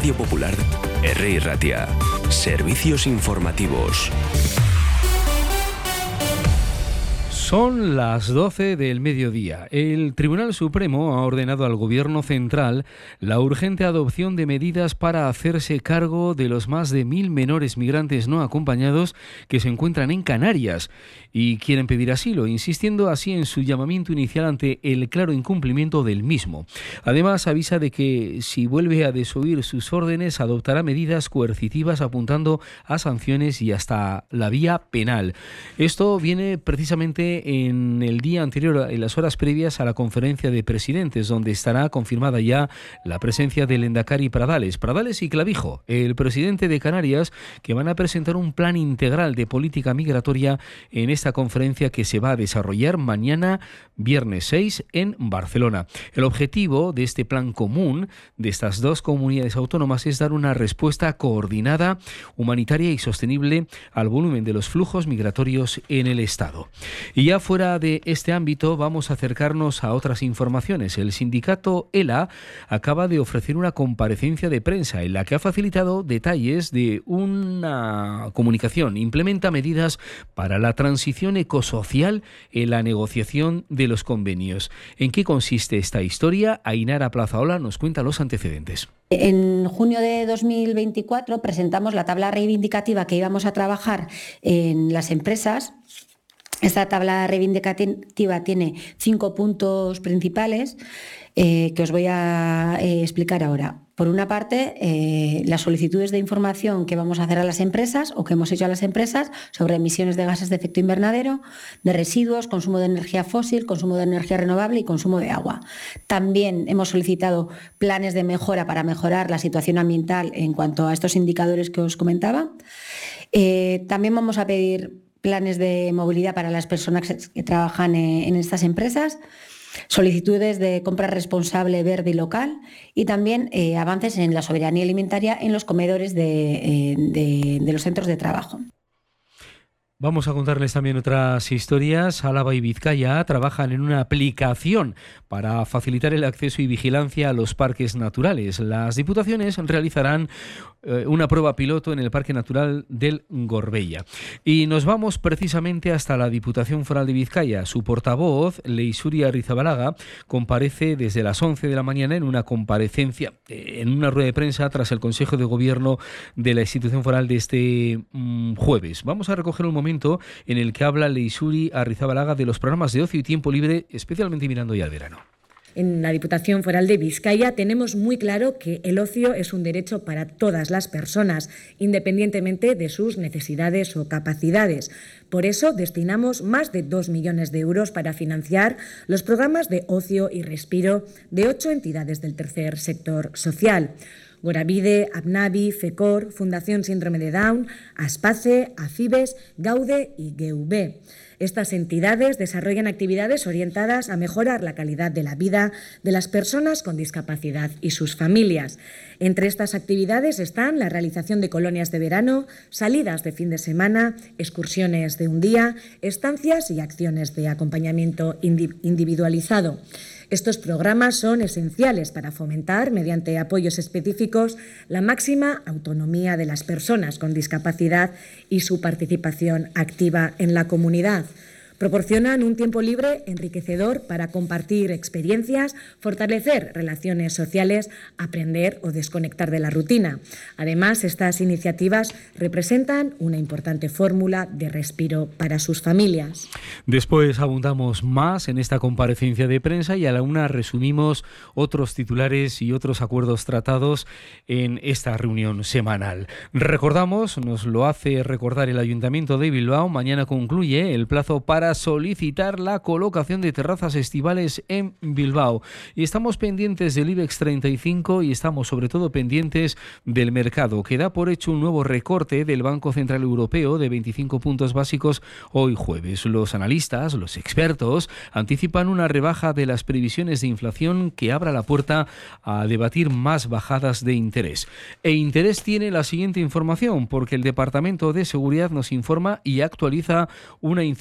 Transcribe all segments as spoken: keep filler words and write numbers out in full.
Radio Popular, R. Ratia. Servicios informativos. Son las doce del mediodía. El Tribunal Supremo ha ordenado al Gobierno central la urgente adopción de medidas para hacerse cargo de los más de mil menores migrantes no acompañados que se encuentran en Canarias y quieren pedir asilo, insistiendo así en su llamamiento inicial ante el claro incumplimiento del mismo. Además, avisa de que si vuelve a desoír sus órdenes, adoptará medidas coercitivas apuntando a sanciones y hasta la vía penal. Esto viene precisamente en el día anterior, en las horas previas a la conferencia de presidentes, donde estará confirmada ya la presencia del Endacari Pradales, Pradales y Clavijo, el presidente de Canarias, que van a presentar un plan integral de política migratoria en esta conferencia que se va a desarrollar mañana, viernes seis, en Barcelona. El objetivo de este plan común de estas dos comunidades autónomas es dar una respuesta coordinada, humanitaria y sostenible al volumen de los flujos migratorios en el Estado. Y ya fuera de este ámbito vamos a acercarnos a otras informaciones. El sindicato ELA acaba de ofrecer una comparecencia de prensa en la que ha facilitado detalles de una comunicación. Implementa medidas para la transición ecosocial en la negociación de los convenios. ¿En qué consiste esta historia? Ainara Plazaola nos cuenta los antecedentes. En junio de dos mil veinticuatro presentamos la tabla reivindicativa que íbamos a trabajar en las empresas. Esta tabla reivindicativa tiene cinco puntos principales eh, que os voy a eh, explicar ahora. Por una parte, eh, las solicitudes de información que vamos a hacer a las empresas o que hemos hecho a las empresas sobre emisiones de gases de efecto invernadero, de residuos, consumo de energía fósil, consumo de energía renovable y consumo de agua. También hemos solicitado planes de mejora para mejorar la situación ambiental en cuanto a estos indicadores que os comentaba. Eh, también vamos a pedir planes de movilidad para las personas que trabajan en estas empresas, solicitudes de compra responsable, verde y local y también eh, avances en la soberanía alimentaria en los comedores de, eh, de, de los centros de trabajo. Vamos a contarles también otras historias. Álava y Vizcaya trabajan en una aplicación para facilitar el acceso y vigilancia a los parques naturales. Las diputaciones realizarán eh, una prueba piloto en el Parque Natural del Gorbella. Y nos vamos precisamente hasta la Diputación Foral de Vizcaya. Su portavoz, Leixuri Arrizabalaga, comparece desde las once de la mañana en una comparecencia, eh, en una rueda de prensa tras el Consejo de Gobierno de la institución foral de este mm, jueves. Vamos a recoger un momento en el que habla Leixuri Arrizabalaga de los programas de ocio y tiempo libre, especialmente mirando ya al verano. En la Diputación Foral de Vizcaya tenemos muy claro que el ocio es un derecho para todas las personas, independientemente de sus necesidades o capacidades. Por eso destinamos más de dos millones de euros para financiar los programas de ocio y respiro de ocho entidades del tercer sector social. Goravide, Abnavi, FECOR, Fundación Síndrome de Down, Aspace, Acibes, Gaude y G U B. Estas entidades desarrollan actividades orientadas a mejorar la calidad de la vida de las personas con discapacidad y sus familias. Entre estas actividades están la realización de colonias de verano, salidas de fin de semana, excursiones de un día, estancias y acciones de acompañamiento individualizado. Estos programas son esenciales para fomentar, mediante apoyos específicos, la máxima autonomía de las personas con discapacidad y su participación activa en la comunidad. Proporcionan un tiempo libre enriquecedor para compartir experiencias, fortalecer relaciones sociales, aprender o desconectar de la rutina. Además, estas iniciativas representan una importante fórmula de respiro para sus familias. Después abundamos más en esta comparecencia de prensa y a la una resumimos otros titulares y otros acuerdos tratados en esta reunión semanal. Recordamos, nos lo hace recordar el Ayuntamiento de Bilbao, mañana concluye el plazo para solicitar la colocación de terrazas estivales en Bilbao. Y estamos pendientes del IBEX treinta y cinco y estamos sobre todo pendientes del mercado, que da por hecho un nuevo recorte del Banco Central Europeo de veinticinco puntos básicos hoy jueves. Los analistas, los expertos, anticipan una rebaja de las previsiones de inflación que abra la puerta a debatir más bajadas de interés. E interés tiene la siguiente información, porque el Departamento de Seguridad nos informa y actualiza una incidencia de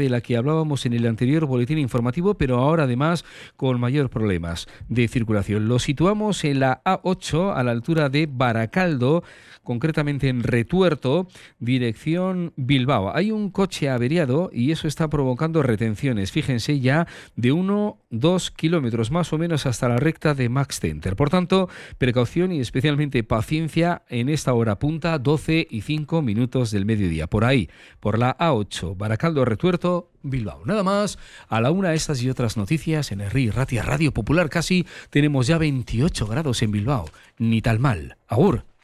de la que hablábamos en el anterior boletín informativo, pero ahora además con mayor problemas de circulación. Lo situamos en la A ocho a la altura de Baracaldo, concretamente en Retuerto, dirección Bilbao. Hay un coche averiado y eso está provocando retenciones, fíjense, ya de uno, dos kilómetros más o menos hasta la recta de Max Center. Por tanto, precaución y especialmente paciencia en esta hora punta, doce y cinco minutos del mediodía. Por ahí, por la A ocho, Baracaldo, Retuerto, Bilbao. Nada más, a la una estas y otras noticias en Herri Ratia Radio Popular. Casi tenemos ya veintiocho grados en Bilbao. Ni tal mal. Agur.